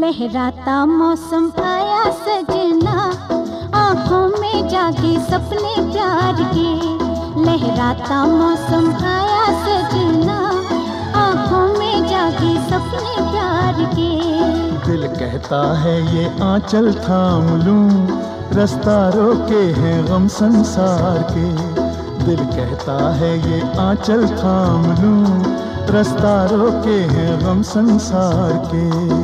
लहराता मौसम आया सजना, आँखों में जागे सपने प्यार के। लहराता मौसम आया सजना, आँखों में जागे सपने प्यार के। दिल कहता है ये आंचल थाम लूं, रास्ता रोके हैं गम संसार के। दिल कहता है ये आंचल थाम लूं, रास्ता रोके हैं गम संसार के।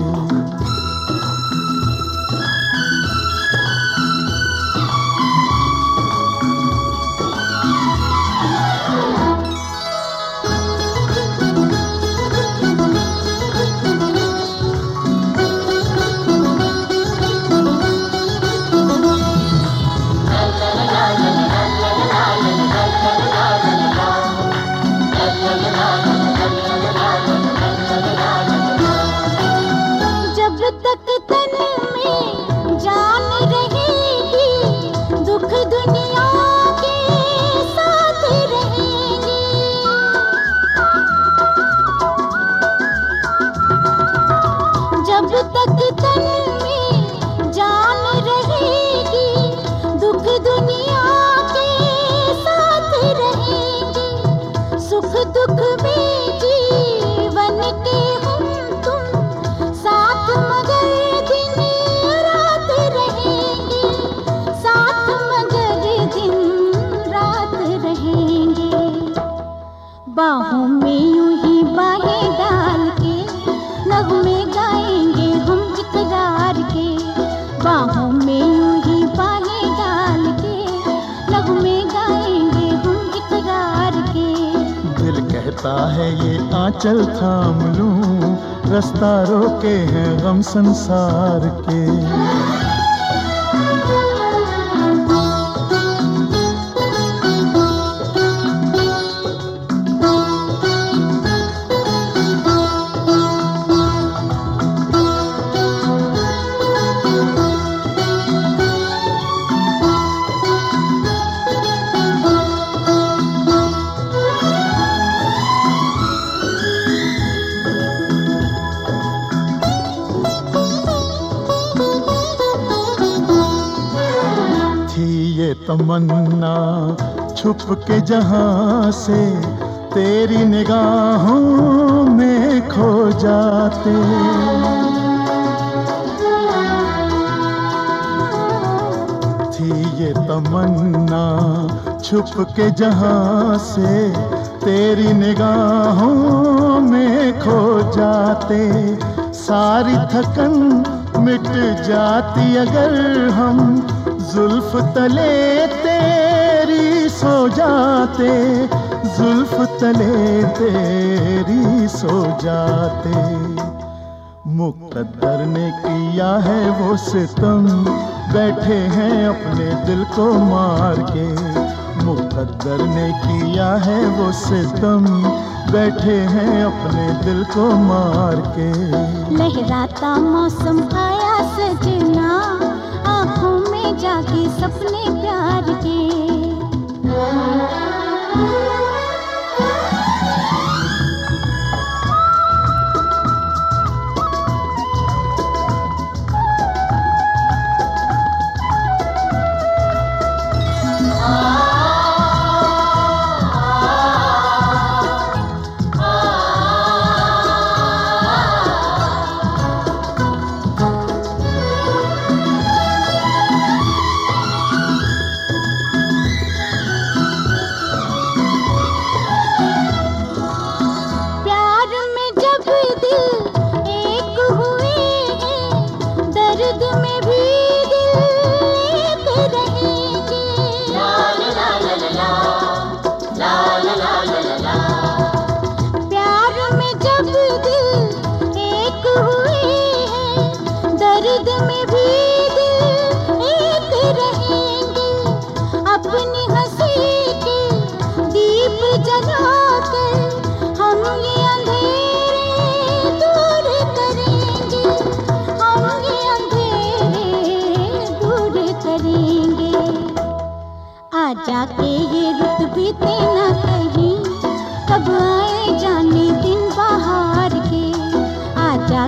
बाहों में यूं ही बाहें डाल के नगमे गाएंगे हम इकरार के। बाहों में यूं ही बाहें डाल के नगमे गाएंगे हम इकरार के। दिल कहता है ये आंचल थाम लूं, रास्ता रोके हैं गम संसार के। तमन्ना छुप के जहां से तेरी निगाहों में खो जाते। थी ये तमन्ना छुप के जहां से तेरी निगाहों में खो जाते। सारी थकन मिट जाती अगर हम जुल्फ तले तेरी सो जाते। जुल्फ तले तेरी सो जाते। मुक़द्दर ने किया है वो सितम, बैठे हैं अपने दिल को मार के। मुक़द्दर ने किया है वो सितम, बैठे हैं अपने दिल को मार के। लहराता मौसम आया सजना, आँखों में जागे सपने प्यार के।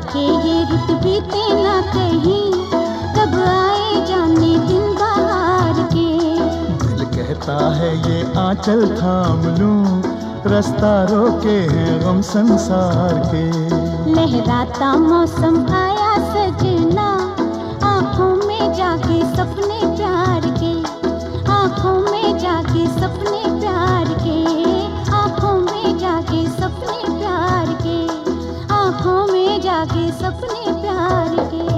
जाके ये रुत बीते ना कहीं, कब आए जाने दिन बाहर के। दिल कहता है ये आंचल थाम लूं, रास्ता रोके हैं गम संसार के। लहराता मौसम आया सजना, आंखों में जाके सपने प्यार के, आंखों में जाके सपने प्यार के, आंखों में जाके सपने प्यार के, आंखों में जाके सपने प्यार के।